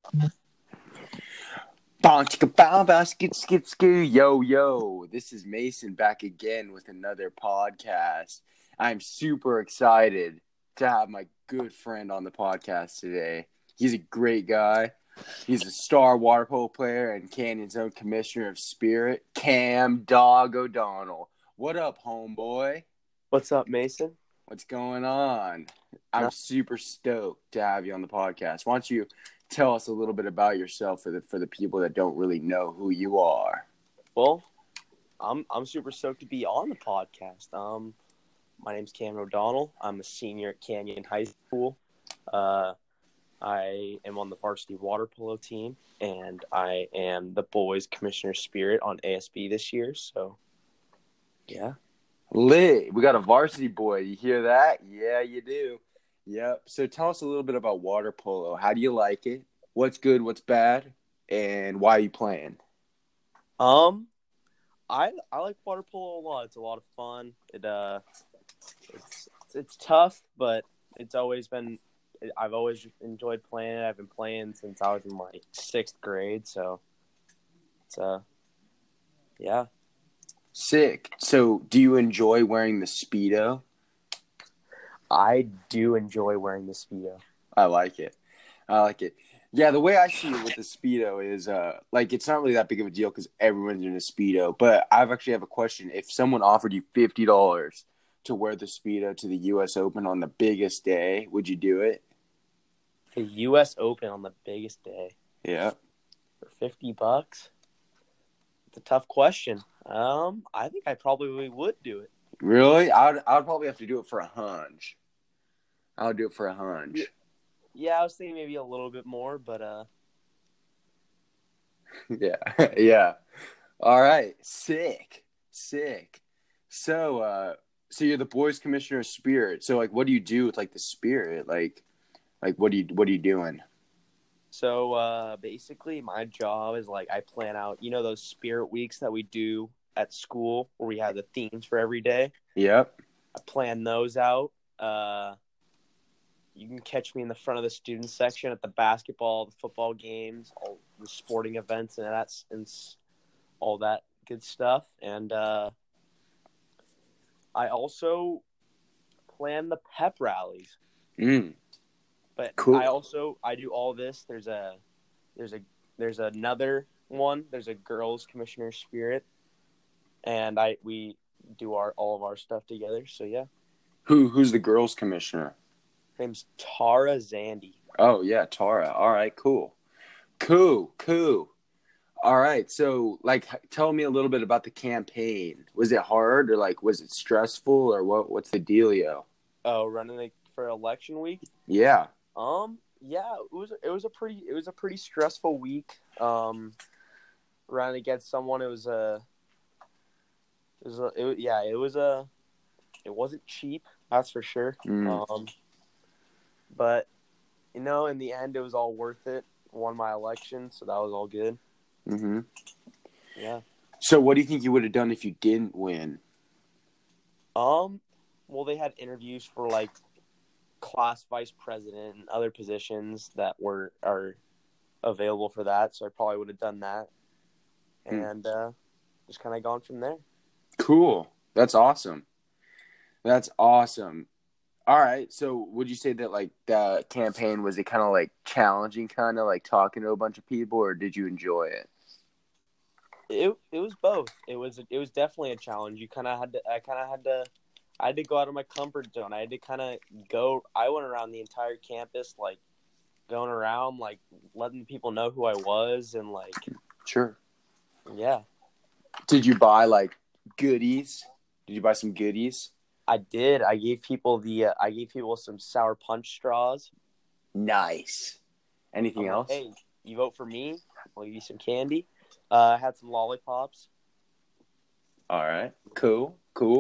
Bow chicka bow bow skit skit skoo yo yo. This is Mason back again with another podcast. I'm super excited to have my good friend on the podcast today. He's a great guy. He's a star water polo player and Canyon's own commissioner of spirit, Cam Dog O'Donnell. What up, homeboy? What's up, Mason? What's going on? I'm No- super stoked to have you on the podcast. Why don't you tell us a little bit about yourself for the people that don't really know who you are? Well, I'm super stoked to be on the podcast. My name's Cameron O'Donnell. I'm a senior at Canyon High School. I am on the varsity water polo team, and I am the boys commissioner spirit on ASB this year. So, yeah. Lit. We got a varsity boy. You hear that? Yeah, you do. Yep. So tell us a little bit about water polo. How do you like it? What's good? What's bad? And why are you playing? I like water polo a lot. It's a lot of fun. It's tough, but it's always been. I've always enjoyed playing it. I've been playing since I was in like 6th grade. So it's yeah. Sick. So do you enjoy wearing the Speedo? I do enjoy wearing the Speedo. I like it. I like it. Yeah, the way I see it with the Speedo is like it's not really that big of a deal because everyone's in a Speedo. But I've actually have a question. If someone offered you $50 to wear the Speedo to the U.S. Open on the biggest day, would you do it? The U.S. Open on the biggest day Yeah. for $50. It's a tough question. I think I probably would do it. Really? I'd probably have to do it for a hunch. I would do it for a hunch. Yeah, I was thinking maybe a little bit more, but Yeah. Yeah. All right. Sick. So you're the boys commissioner of spirit. So like what do you do with like the spirit? Like what are you doing? So basically my job is like I plan out, those spirit weeks that we do at school where we have the themes for every day. Yep. I plan those out. You can catch me in the front of the student section at the basketball, the football games, all the sporting events, and all that good stuff. And I also plan the pep rallies. But Cool. I do all this. There's another one. There's a girls commissioner spirit, and we do all of our stuff together. So yeah. Who's the girls commissioner? Her name's Tara Zandy. Oh yeah, Tara. All right, cool. All right, so like tell me a little bit about the campaign. Was it hard or like was it stressful or what's the dealio? Oh, running for election week? Yeah. Yeah, it was a pretty stressful week. Running against someone, it wasn't cheap, that's for sure. But in the end, it was all worth it. Won my election, so that was all good. Mm-hmm. Yeah. So what do you think you would have done if you didn't win? Well, they had interviews for like class vice president and other positions that are available for that, so I probably would have done that, and just kind of gone from there. Cool. That's awesome. All right. So would you say that like the campaign was it kind of like challenging, kind of like talking to a bunch of people, or did you enjoy it? It was both. It was definitely a challenge. I had to go out of my comfort zone. I had to kind of go. I went around the entire campus, like going around, like letting people know who I was, and like Sure. Yeah. Did you buy like goodies? Did you buy some goodies? I did. I gave people some sour punch straws. Nice. Anything else? Hey, you vote for me? I'll give you some candy. I had some lollipops. All right. Cool.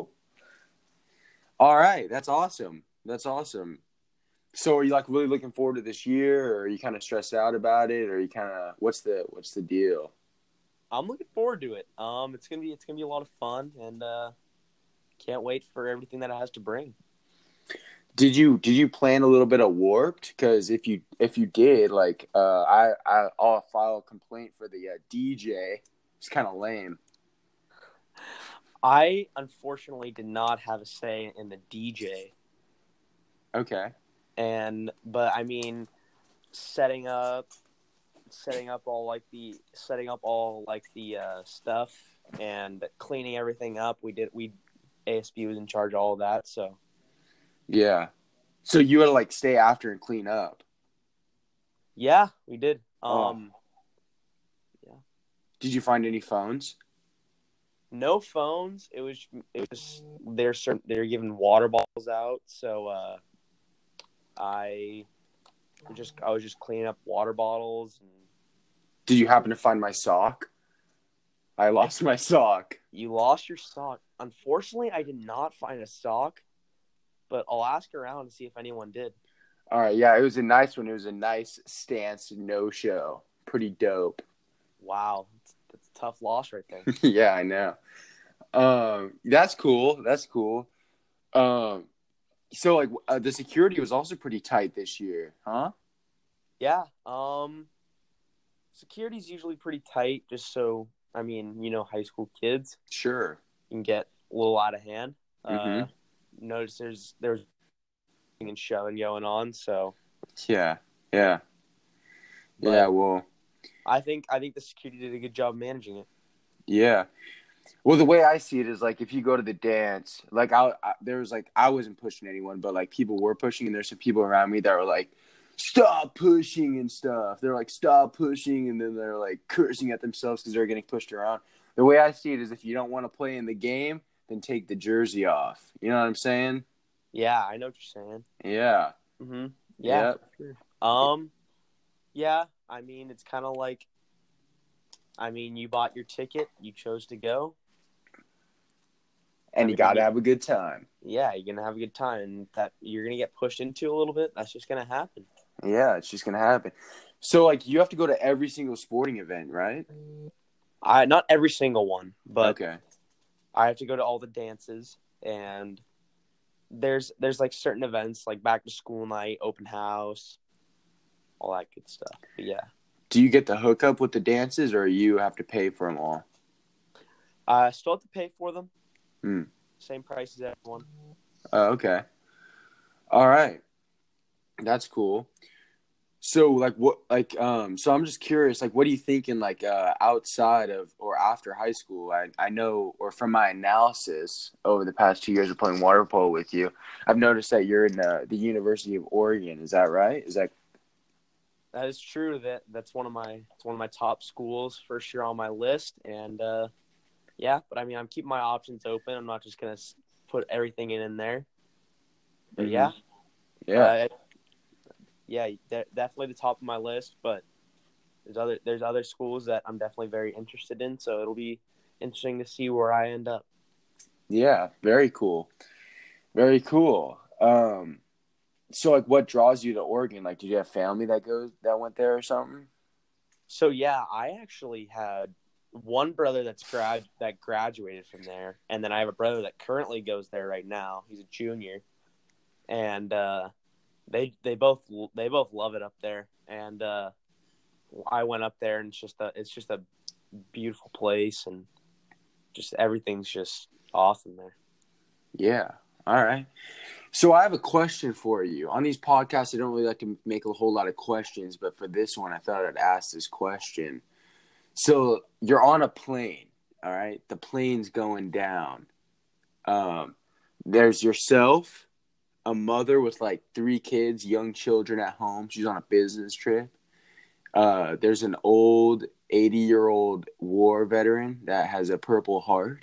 All right. That's awesome. So are you like really looking forward to this year, or are you kind of stressed out about it, or are you kind of what's the deal? I'm looking forward to it. It's gonna be a lot of fun, and can't wait for everything that it has to bring. Did you plan a little bit of Warped? Because if you did, like, I'll file a complaint for the DJ. It's kind of lame. I unfortunately did not have a say in the DJ, Okay. but I mean, setting up all like the stuff and cleaning everything up. We ASB was in charge of all of that, so Yeah. So you had to like stay after and clean up. yeah, we did. Oh. Yeah. Did you find any phones? No phones. It was they're giving water bottles out, so I I was just cleaning up water bottles. And Did you happen to find my sock? I lost my sock. you lost your sock. Unfortunately, I did not find a sock, but I'll ask around to see if anyone did. All right, yeah, it was a nice one. It was a nice stance no show. Pretty dope. Wow, that's a tough loss right there. Yeah, I know. That's cool. That's cool. Um, so like the security was also pretty tight this year, huh? Yeah. Security's usually pretty tight, just so I mean, high school kids Sure. can get a little out of hand. Mm-hmm. Notice there's and shoving going on, so Yeah. Yeah. but Yeah. Well. I think the security did a good job managing it. Yeah. Well, the way I see it is like if you go to the dance, like there was like I wasn't pushing anyone, but like people were pushing, and there's some people around me that were like, "Stop pushing" and stuff. They're like, "Stop pushing," and then they're like cursing at themselves because they're getting pushed around. The way I see it is if you don't want to play in the game, then take the jersey off. You know what I'm saying? Yeah, I know what you're saying. Yeah. Mm-hmm. Yeah, Yep. for sure. Yeah, I mean, it's kind of like, I mean, you bought your ticket, you chose to go. And I you mean, gotta have a good time. yeah, you're gonna have a good time, and that you're gonna get pushed into a little bit. That's just gonna happen. Yeah, it's just gonna happen. So like you have to go to every single sporting event, right? Not every single one, but Okay. I have to go to all the dances, and there's like certain events like back to school night, open house, all that good stuff. But yeah, Do you get the hookup with the dances, or you have to pay for them all? I still have to pay for them. Hmm. Same price as everyone. Oh, okay. All right. That's cool. So like so I'm just curious, like what are you thinking like outside of or after high school? I know or from my analysis over the past 2 years of playing water polo with you, I've noticed that you're in the University of Oregon. Is that right? Is that That is true. That's one of my top schools for sure on my list, and yeah. But I mean, I'm keeping my options open. I'm not just gonna put everything in there. But Mhm. yeah, Yeah. definitely the top of my list. But there's other schools that I'm definitely very interested in. So it'll be interesting to see where I end up. Yeah, very cool. Very cool. So like what draws you to Oregon? Like did you have family that went there or something? So yeah, I actually had one brother that graduated from there, and then I have a brother that currently goes there right now. He's a junior, and they both love it up there. And I went up there, and it's just a beautiful place, and just everything's just awesome there. Yeah. All right. So I have a question for you. On these podcasts, I don't really like to make a whole lot of questions, but for this one, I thought I'd ask this question. So you're on a plane, all right? The plane's going down. Um, there's yourself, a mother with like 3 kids, young children at home. She's on a business trip. There's an old 80-year-old war veteran that has a Purple Heart.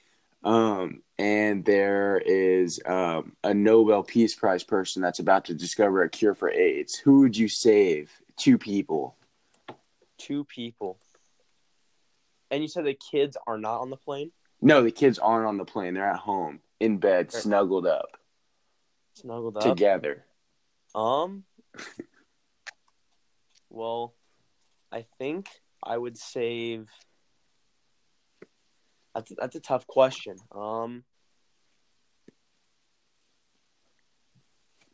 And there is a Nobel Peace Prize person that's about to discover a cure for AIDS. Who would you save? 2 people. 2 people, and you said the kids are not on the plane. No, the kids aren't on the plane. They're at home in bed, They're snuggled up snuggled up. together. Um. Well, I think I would save. That's a tough question.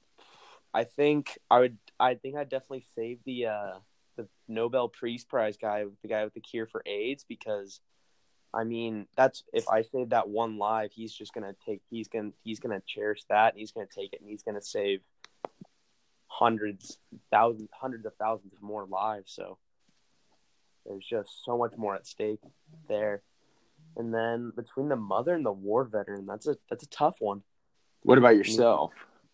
I think I'd definitely save the Nobel Peace Prize guy, the guy with the cure for AIDS, because I mean, that's if I save that one life, he's gonna cherish that, and he's gonna take it, and he's gonna save hundreds of thousands of more lives. So there's just so much more at stake there. And then between the mother and the war veteran, that's a tough one. What about yourself?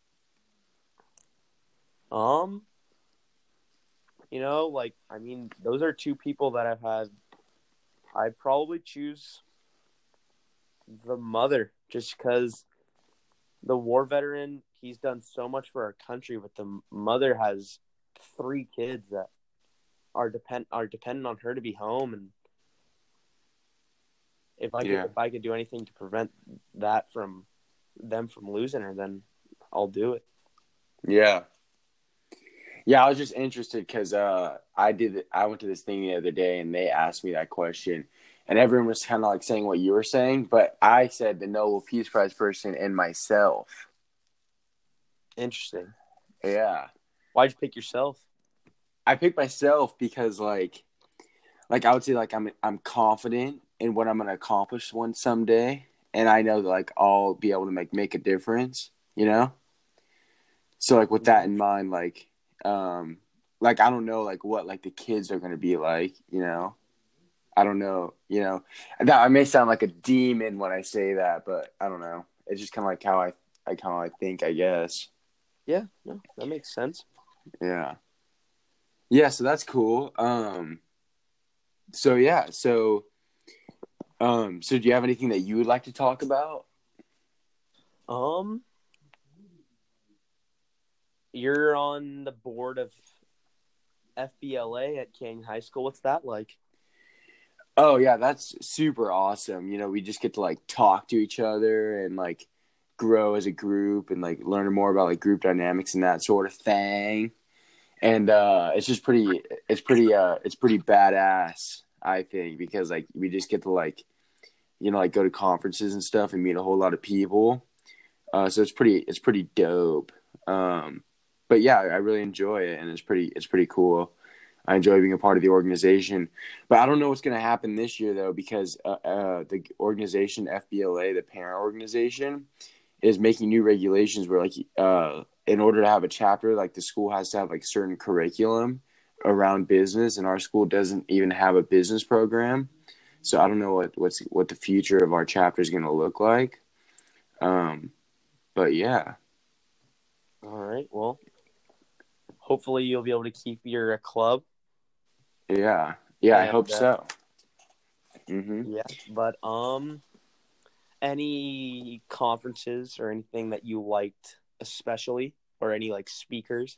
Like, I mean, those are two people that I've had. I'd probably choose the mother, just because the war veteran, he's done so much for our country, but the mother has 3 kids that are dependent on her to be home, and if I could do anything to prevent that from them from losing her, then I'll do it. Yeah. Yeah, I was just interested because I went to this thing the other day and they asked me that question, and everyone was kind of like saying what you were saying, but I said the Nobel Peace Prize person and myself. Interesting. Yeah. Why'd you pick yourself? I picked myself because like I would say like I'm confident in what I'm gonna accomplish someday, and I know that like I'll be able to make a difference, you know. So like with that in mind, like I don't know like what like the kids are gonna be like, you know. I don't know, you know. That I may sound like a demon when I say that, but I don't know. It's just kind of like how I kind of like think, I guess. Yeah, no, that makes sense. Yeah. Yeah, so that's cool. So yeah, so do you have anything that you would like to talk about? You're on the board of FBLA at Canyon High School. What's that like? Oh yeah, that's super awesome. You know, we just get to like talk to each other and like grow as a group and like learn more about like group dynamics and that sort of thing. And it's just it's pretty badass, I think, because like we just get to like, you know, like go to conferences and stuff and meet a whole lot of people. So it's pretty dope. But yeah, I really enjoy it, and it's pretty cool. I enjoy being a part of the organization, but I don't know what's going to happen this year though, because the organization FBLA, the parent organization, is making new regulations where like in order to have a chapter, like the school has to have like certain curriculum around business, and our school doesn't even have a business program. So I don't know what the future of our chapter is going to look like. But yeah. All right. Well, hopefully you'll be able to keep your club. Yeah. Yeah, I hope so. Mm-hmm. Yeah, but any conferences or anything that you liked especially, or any like speakers?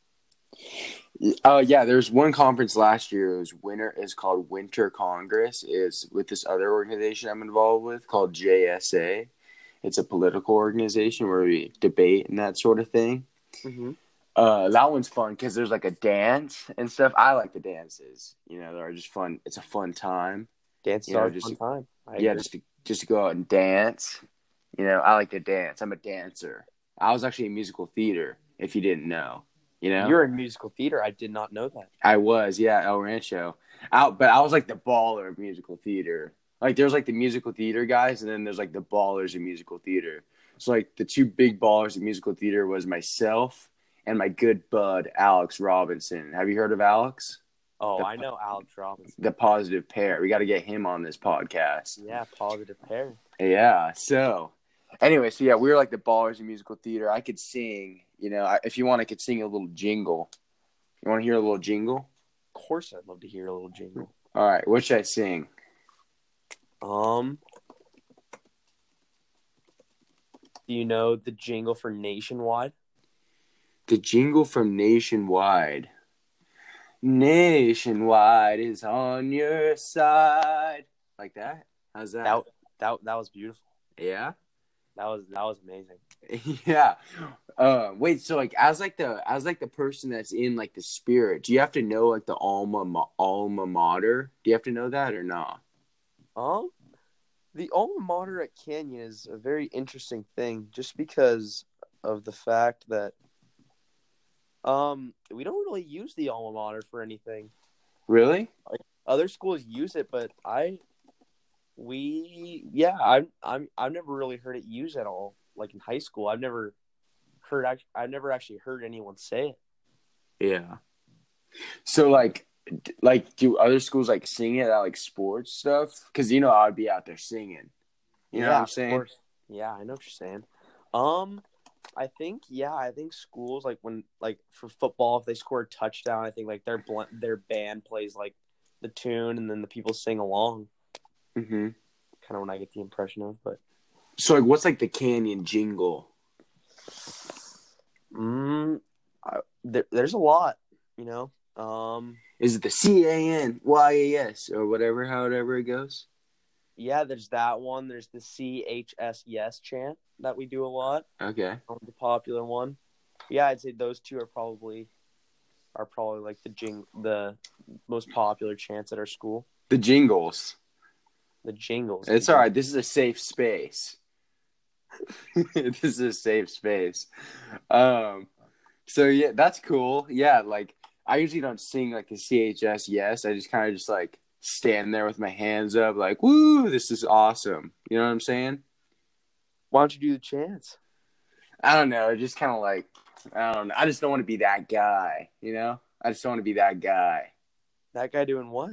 Yeah, there's one conference last year. It's called Winter Congress. Is with this other organization I'm involved with called JSA. It's a political organization where we debate and that sort of thing. Mm-hmm. That one's fun because there's like a dance and stuff. I like the dances. You know, they're just fun. It's a fun time. Dance is a fun time. Yeah, just to go out and dance. You know, I like to dance. I'm a dancer. I was actually in musical theater, if you didn't know. You know? You're in musical theater. I did not know that. I was, yeah, El Rancho. But I was like the baller of musical theater. Like there's like the musical theater guys, and then there's like the ballers of musical theater. So like the two big ballers of musical theater was myself and my good bud Alex Robinson. Have you heard of Alex? Oh, I know Alex Robinson. The positive pair. We got to get him on this podcast. Yeah, positive pair. Yeah. So anyway, so yeah, we were like the ballers in musical theater. I could sing. You know, if you want, I could sing a little jingle. You want to hear a little jingle? Of course, I'd love to hear a little jingle. All right, what should I sing? Do you know the jingle for Nationwide? The jingle from Nationwide. Nationwide is on your side. Like that? How's that? That was beautiful. Yeah? That was amazing. Yeah. Wait, so like as the person that's in like the spirit, do you have to know like the alma mater? Do you have to know that or not? The alma mater at Canyon is a very interesting thing, just because of the fact that We don't really use the alma mater for anything. Really? Like other schools use it, but I've never really heard it used at all. Like in high school, I've never actually heard anyone say it. Yeah. So do other schools like sing it at like sports stuff? Because I'd be out there singing. You know what I'm Of saying? course. Yeah, I know what you're saying. I think schools like when like for football, if they score a touchdown, I think like their band plays like the tune and then the people sing along. Mm-hmm. Kind of when I get the impression of, but So like, what's like the Canyon jingle? There's a lot, Is it the CANYAS or however it goes? Yeah, there's that one. There's the CHS yes chant that we do a lot. Okay. The popular one. Yeah, I'd say those two are probably like the most popular chants at our school. The jingles. The jingles. It's all right. This is a safe space. This is a safe space. So yeah, that's cool. Yeah, like I usually don't sing like the CHS yes. I just kind of just like stand there with my hands up like, woo, this is awesome. You know what I'm saying? Why don't you do the chants? I don't know. Just kind of like, I don't know. I just don't want to be that guy, I just don't want to be that guy. That guy doing what?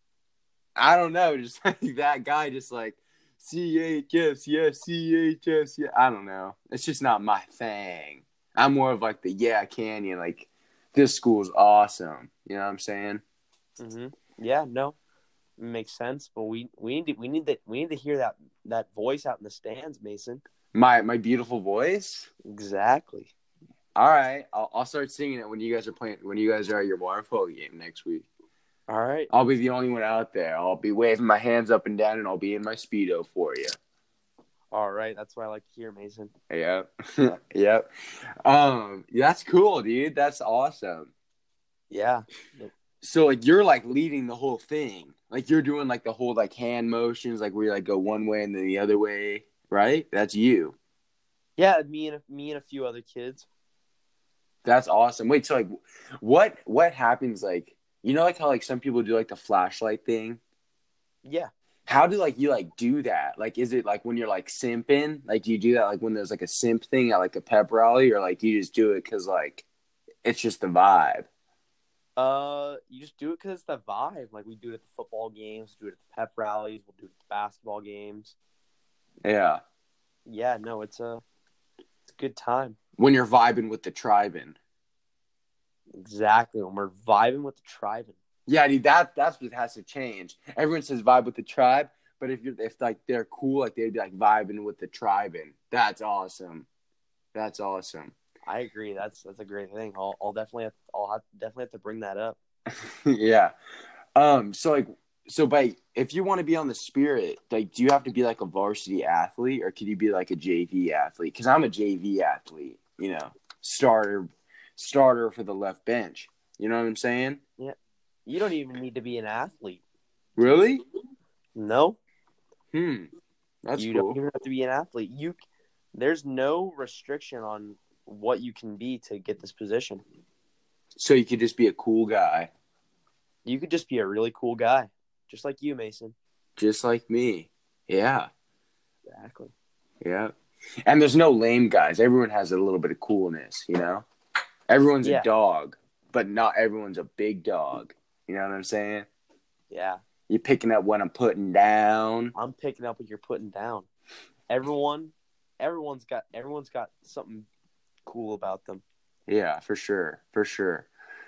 I don't know. Just like that guy just like, CHS, yes, CHS, yeah. I don't know. It's just not my thing. I'm more of like the Canyon, like this school's awesome. You know what I'm saying? Mm-hmm. Yeah, no, it makes sense. But we need to hear that voice out in the stands, Mason. My beautiful voice. Exactly. All right, I'll start singing it when you guys are at your water polo game next week. All right. I'll be the only one out there. I'll be waving my hands up and down, and I'll be in my Speedo for you. All right, that's what I like to hear, Mason. Yep. Yep. That's cool, dude. That's awesome. Yeah. So like you're like leading the whole thing. Like you're doing like the whole like hand motions, like where you like go one way and then the other way, right? That's you. Yeah, me and a few other kids. That's awesome. Wait, so like what happens like like how like some people do like the flashlight thing? Yeah. How do like you like do that? Like is it like when you're like simping? Like do you do that like when there's like a simp thing at like a pep rally, or like you just do it cuz like it's just the vibe? You just do it because it's the vibe. Like we do it at the football games, do it at the pep rallies, we'll do it at the basketball games. Yeah. Yeah, no, it's a good time. When you're vibing with the tribin. Exactly, when we're vibing with the tribin. Yeah, dude, that's what has to change. Everyone says vibe with the tribe, but if like they're cool, like they'd be like vibing with the tribin. That's awesome. That's awesome. I agree. That's a great thing. I'll definitely have to bring that up. Yeah. So if you want to be on the Spirit, like, do you have to be like a varsity athlete, or could you be like a JV athlete? Because I'm a JV athlete. Starter for the left bench. You know what I'm saying? Yeah. You don't even need to be an athlete. Really? No. That's you cool. don't even have to be an athlete. There's no restriction on what you can be to get this position. So you could just be a cool guy. You could just be a really cool guy, just like you, Mason. Just like me. Yeah. Exactly. Yeah. And there's no lame guys. Everyone has a little bit of coolness, Everyone's a dog, but not everyone's a big dog. You know what I'm saying? Yeah. You're picking up what I'm putting down. I'm picking up what you're putting down. Everyone's got something cool about them. Yeah, for sure. For sure.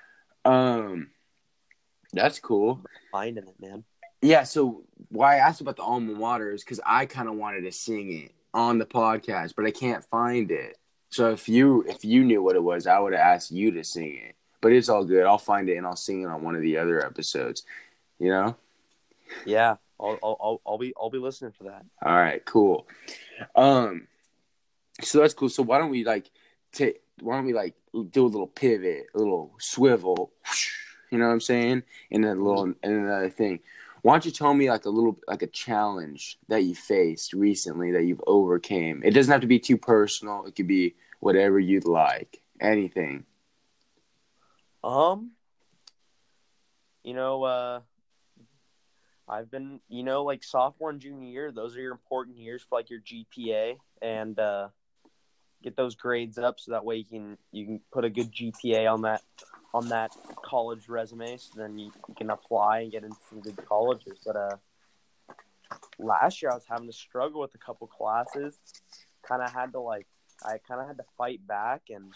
That's cool. Finding it, man. Yeah, so why I asked about the alma mater is because I kind of wanted to sing it on the podcast, but I can't find it. So if you knew what it was, I would have asked you to sing it. But it's all good. I'll find it and I'll sing it on one of the other episodes. Yeah, I'll be listening for that. All right, cool. So that's cool. So why don't we do a little pivot, a little swivel, you know what I'm saying? And another thing. Why don't you tell me like a challenge that you faced recently that you've overcame? It doesn't have to be too personal. It could be whatever you'd like. Anything. Um, you know, I've been, like sophomore and junior year, those are your important years for like your GPA and get those grades up so that way you can put a good GPA on that college resume, so then you can apply and get into some good colleges. But last year I was having to struggle with a couple classes. I kind of had to fight back and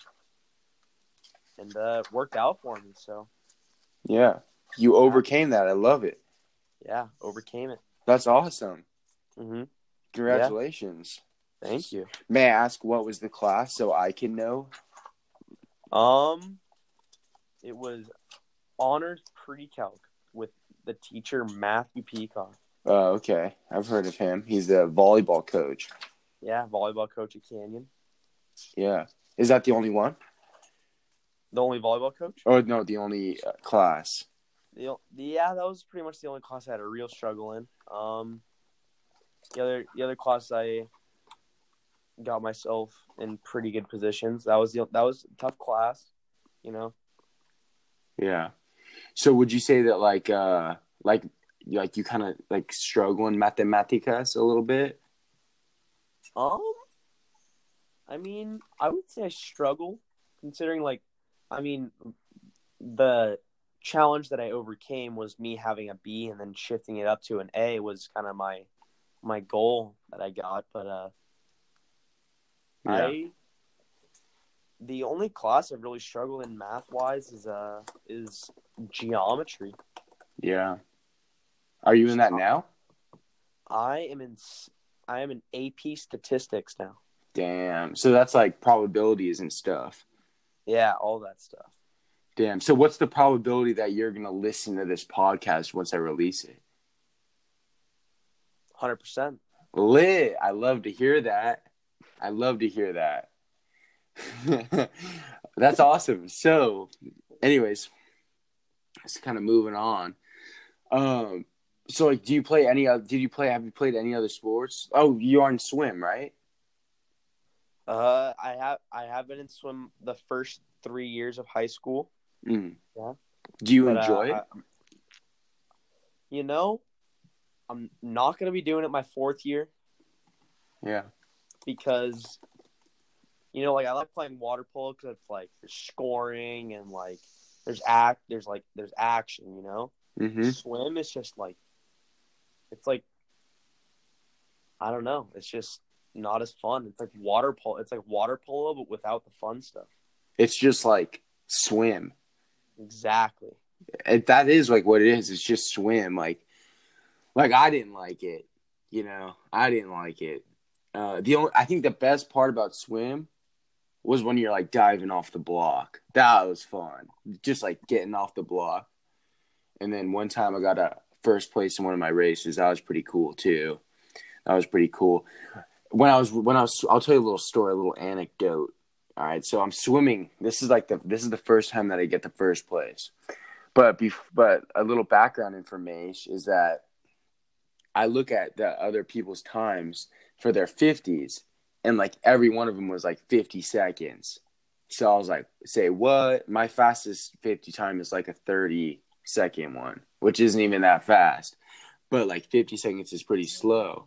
it worked out for me. So Yeah. You overcame that. I love it. yeah, overcame it. That's awesome. Mm-hmm. Congratulations. Yeah. Thank you. May I ask what was the class so I can know? It was honors pre-calc with the teacher Matthew Peacock. Oh, okay. I've heard of him. He's the volleyball coach. Yeah, volleyball coach at Canyon. Yeah. Is that the only one? The only volleyball coach? Or no, the only class? Yeah, that was pretty much the only class I had a real struggle in. The other class I got myself in pretty good positions. That was a tough class, Yeah. So would you say that like you kind of like struggle in mathematicas a little bit? I mean, I would say I struggle considering the challenge that I overcame was me having a B and then shifting it up to an A was kind of my goal that I got. But Yeah. the only class I've really struggled in math wise is geometry. Yeah. Are you in that now? I am in AP statistics now. Damn. So that's like probabilities and stuff. Yeah, all that stuff. Damn. So what's the probability that you're going to listen to this podcast once I release it? 100%. Lit. I love to hear that. That's awesome. So, anyways, just kind of moving on. So like, have you played any other sports? Oh, you are in swim, right? I have been in swim the first 3 years of high school. Mm. Yeah. Do you enjoy it? I'm not going to be doing it my fourth year. Yeah. Because, I like playing water polo because it's like there's scoring and like there's action, Mm-hmm. Swim is just like, it's like, I don't know. It's just not as fun. It's like water polo. It's like water polo, but without the fun stuff. It's just like swim. Exactly. That is like what it is. It's just swim. Like I didn't like it. I didn't like it. I think the best part about swim was when you're like diving off the block. That was fun. Just like getting off the block. And then one time I got a first place in one of my races. That was pretty cool too. I'll tell you a little story, a little anecdote. All right. So I'm swimming. This is the first time that I get the first place. But a little background information is that I look at the other people's times for their 50s, and like every one of them was like 50 seconds. So I was like, say what? My fastest 50 time is like a 30-second one, which isn't even that fast. But like 50 seconds is pretty slow.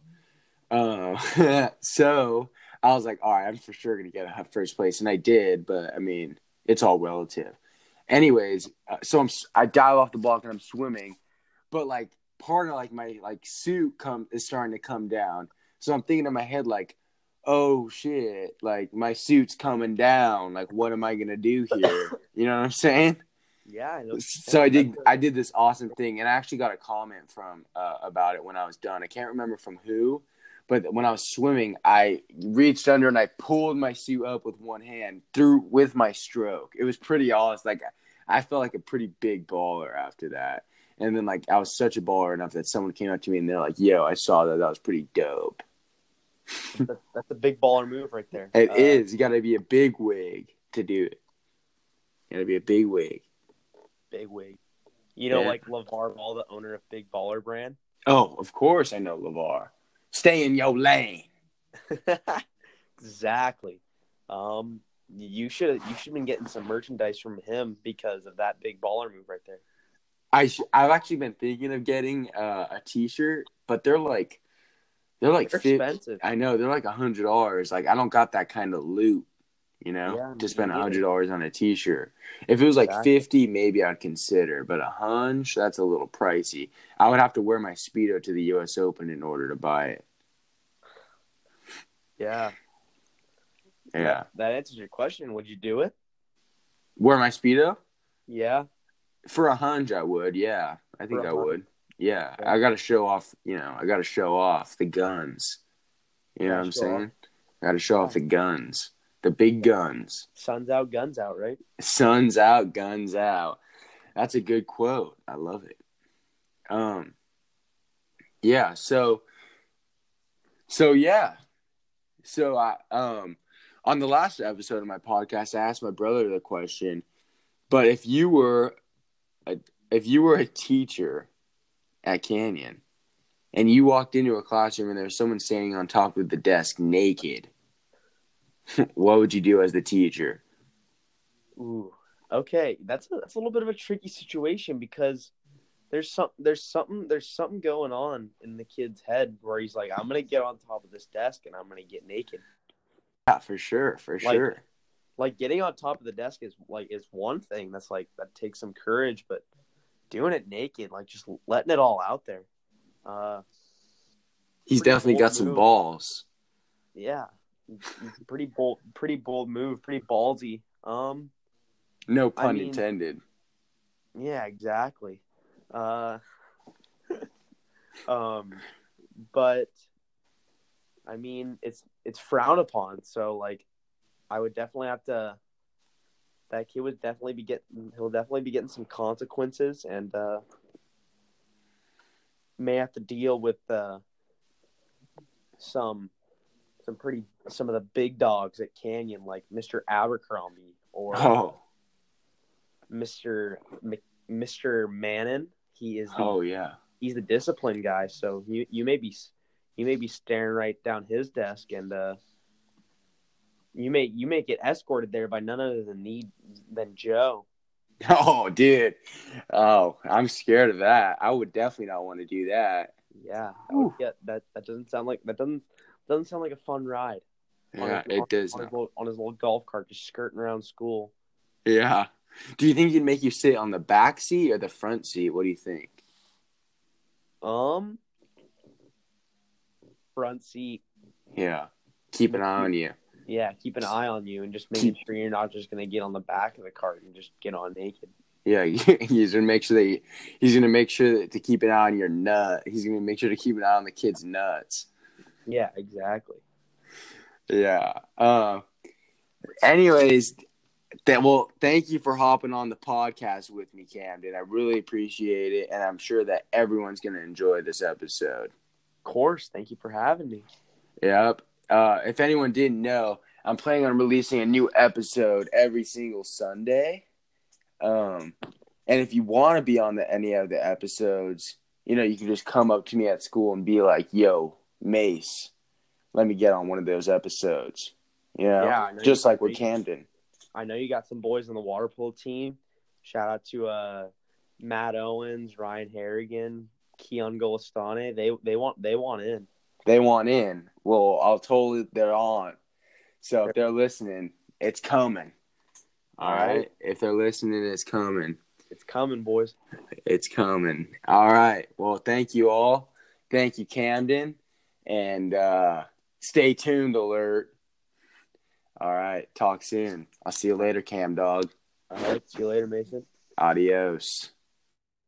So I was like, all right, I'm for sure going to get first place. And I did, but I mean, it's all relative. Anyways, so I dive off the block and I'm swimming, but like part of like my like suit is starting to come down. So I'm thinking in my head like, oh shit, like my suit's coming down. Like, what am I gonna do here? You know what I'm saying? Yeah, I know. So I did this awesome thing, and I actually got a comment from about it when I was done. I can't remember from who, but when I was swimming, I reached under and I pulled my suit up with one hand through with my stroke. It was pretty awesome. Like I felt like a pretty big baller after that. And then like I was such a baller enough that someone came up to me and they're like, "Yo, I saw that. That was pretty dope." That's a big baller move right there. It is. You got to be a big wig to do it. You got to be a big wig. Big wig. Like LeVar Ball, the owner of Big Baller Brand. Oh, of course I know LeVar. Stay in your lane. Exactly. You should have been getting some merchandise from him because of that big baller move right there. I've actually been thinking of getting a T-shirt, but they're expensive. I know they're like $100. Like I don't got that kind of loot, Yeah, to me spend neither. $100 on a T-shirt. If it was like Exactly. 50, maybe I'd consider, but $100, that's a little pricey. I would have to wear my Speedo to the U.S. Open in order to buy it. Yeah. Yeah, That answers your question. Would you do it? wear my Speedo Yeah. for $100. I would. Yeah, I For think I $100. would. Yeah, Yeah. I got to show off. I got to show off the guns. You know what I'm saying? Got to show off the guns, the big guns. Sun's out, guns out, right? Sun's out, guns out. That's a good quote. I love it. Yeah. Yeah. So I on the last episode of my podcast, I asked my brother the question. But if you were a teacher at Canyon, and you walked into a classroom and there was someone standing on top of the desk naked, what would you do as the teacher? Ooh. Okay, that's a little bit of a tricky situation because there's something going on in the kid's head where he's like, I'm gonna get on top of this desk and I'm gonna get naked. Yeah, for sure, for sure. Like getting on top of the desk is one thing that takes some courage, but doing it naked, like just letting it all out there. He's definitely got some balls. Yeah, pretty bold move, pretty ballsy. No pun intended. Yeah, exactly. But I mean, it's frowned upon. So like, I would definitely have to. That kid would definitely be getting some consequences, and may have to deal with some of the big dogs at Canyon, like Mr. Abercrombie or Mr. Mannon. He's the discipline guy. So you may be staring right down his desk, and you may get escorted there by none other than Joe. Oh, dude. Oh, I'm scared of that. I would definitely not want to do that. Yeah, that doesn't sound like a fun ride. Yeah, it does. On his little golf cart, just skirting around school. Yeah. Do you think he'd make you sit on the back seat or the front seat? What do you think? Front seat. Yeah. Keep an eye on you. Yeah, keep an eye on you and just making sure you're not just gonna get on the back of the cart and just get on naked. Yeah, he's gonna make sure to keep an eye on your nut. He's gonna make sure to keep an eye on the kid's nuts. Yeah, exactly. Yeah. Anyways, thank you for hopping on the podcast with me, Camden. I really appreciate it, and I'm sure that everyone's gonna enjoy this episode. Of course, thank you for having me. Yep. If anyone didn't know, I'm planning on releasing a new episode every single Sunday. And if you want to be on any of the episodes, you can just come up to me at school and be like, "Yo, Mace, let me get on one of those episodes." Yeah, just like with Camden. I know you got some boys on the water polo team. Shout out to Matt Owens, Ryan Harrigan, Keon Golestane. They want in. They want in. Well, they're on. So if they're listening, it's coming. All right. If they're listening, it's coming. It's coming, boys. It's coming. All right. Well, thank you all. Thank you, Camden. And stay tuned, alert. All right. Talk soon. I'll see you later, Cam Dog. All right. See you later, Mason. Adios.